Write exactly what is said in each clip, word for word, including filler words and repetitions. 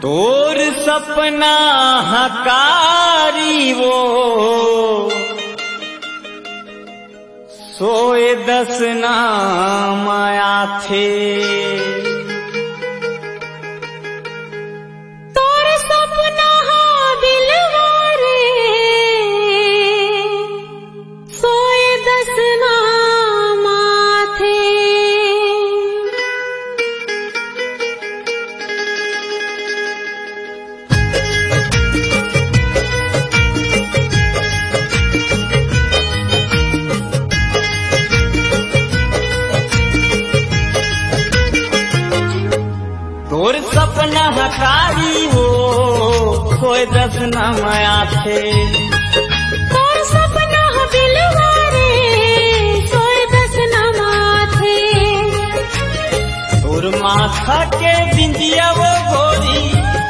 तोर सपना हकारी वो सोए दस ना माया थे। तोर सपना दिलवारे सोए दस ना माथे। तोर सपना हकारी हो सोए दस ना माया थे। तोर सपना दिलवारे सोए दस ना माथे। तोर माथा के बिंदिया वो गोरी,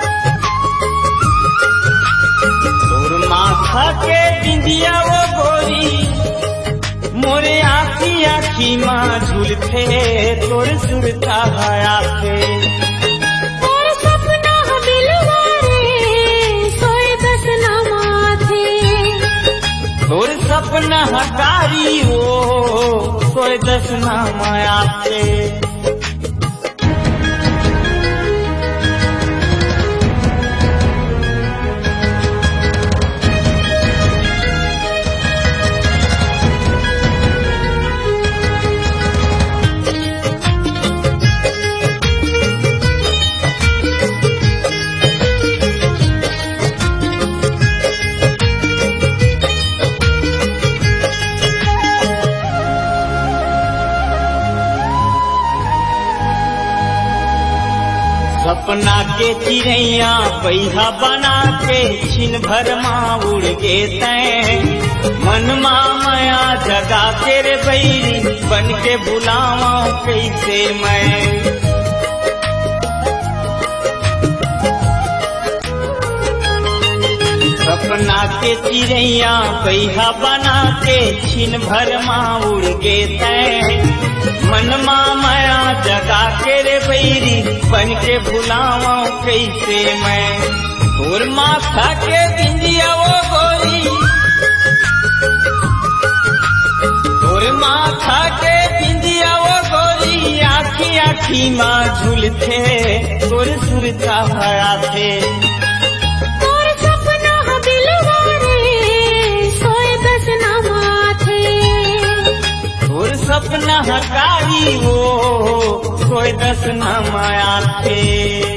तोर माथा के बिंदिया वो गोरी मोरे आखी आखी माँ झूलते तोर सुरता भया थे। तोर सपना हकारी हो सोए दस ना माया थे। सपना के चिड़ैया पैहा बना के छिन भर माँ उड़ गे तैं। मन माँ माया जगा के रे बैरी बन के बुलावा कैसे मैं। सपना के चिड़ैया पैहा बना के छिन भर माँ उड़ गे तैं। मन माँ माया जगा के रे बैरी बन के भुलावा कैसे मैं। तोर माथा के बिंदिया वो गोरी, तोर माथा के बिंदिया वो गोरी आखी आखी माँ झूलते तोर सुरता भया थे। तोर सपना दिलवारे सोए दस ना माथे। तोर सपना हकारी हो सोए दस ना माया थे।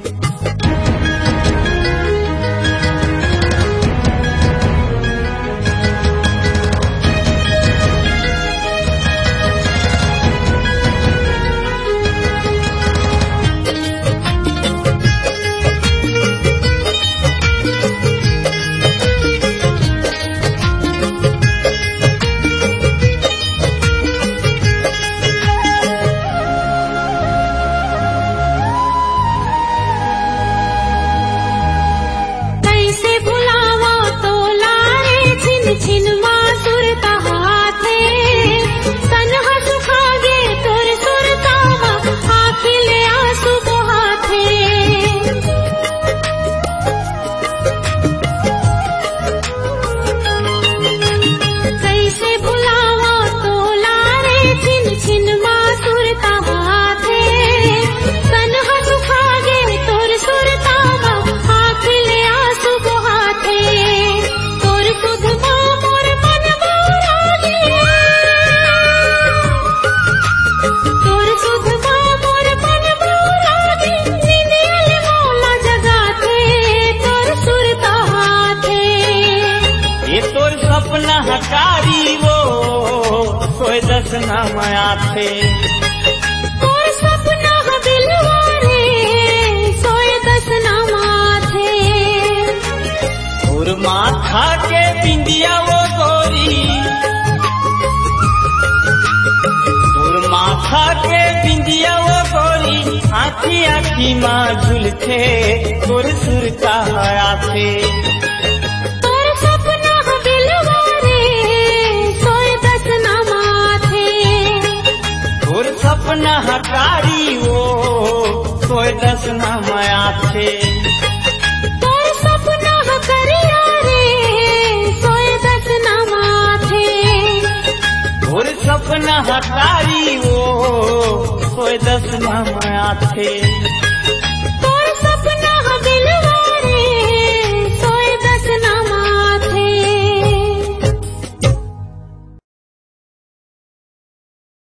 सपना हकारी वो सोए दस ना माया थे। तोर सपना दिलवारे सोए दस ना माथे। तोर माथा के बिंदिया वो गोरी, तोर माथा के बिंदिया वो गोरी आखी आखी माँ झूलते तोर सुरता भया थे। सपना हकारी वो सोए दस ना माया थे। महतारी वो सोए दस न माथे तोर सपना दिलवा